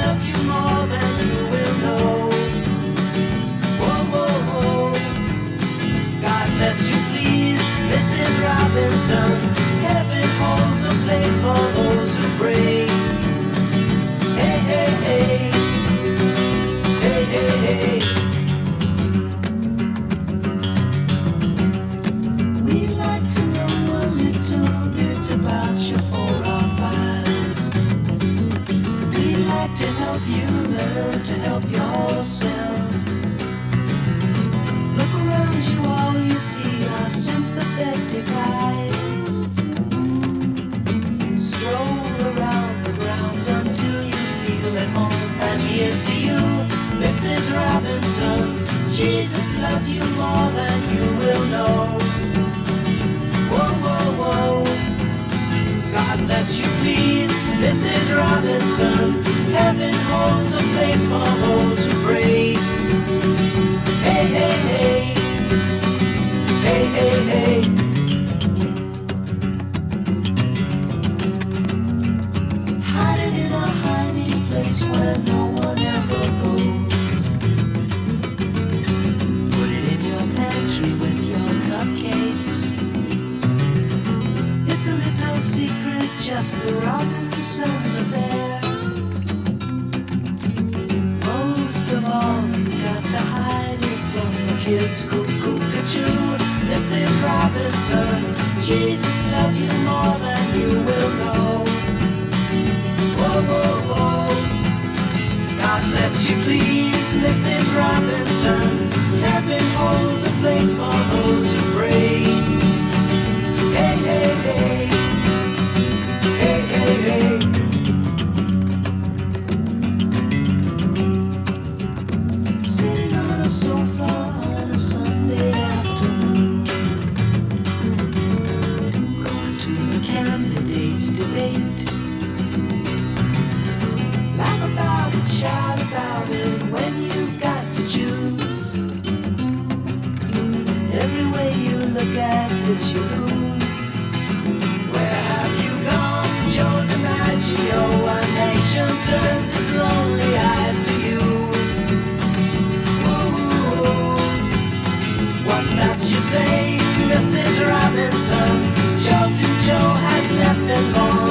loves you more than you will know. Whoa, whoa, whoa. God bless you, please, Mrs. Robinson. Heaven holds a place for those who pray. Hey, hey, hey. Hey, hey, hey. We'd like to know a little bit about your 4 or 5s. We'd like to help you learn to help yourself. Look around you, all you see are sympathetic eyes. Stroll around the grounds until you feel at home. And here's to you, Mrs. Robinson. Jesus loves you more than you will know. Whoa, whoa, whoa. God bless you, please, Mrs. Robinson. Heaven holds a place for those who pray. Hey, hey, hey. Hey, hey, hey. Hiding in a hiding place where no one ever goes. Put it in your pantry with your cupcakes. It's a little secret, just the Robinsons affair. Most of all, you got to hide it from the kids. Cuckoo-cuckoo, Mrs. Robinson. Jesus loves you more than you will know. Whoa, whoa, whoa. God bless you, please, Mrs. Robinson. Heaven holds a place for those who pray. Hey, hey, hey. Hey, hey, hey. Sitting on a sofa on a Sunday afternoon, going to the candidates' debate. Laugh about it, shout about it when you've got to choose. Every way you look at it, you lose. Where have you gone, Joe DiMaggio? A nation turns its lonely eyes to you. Ooh, what's that you say, Mrs. Robinson? Joe to Joe has left and gone.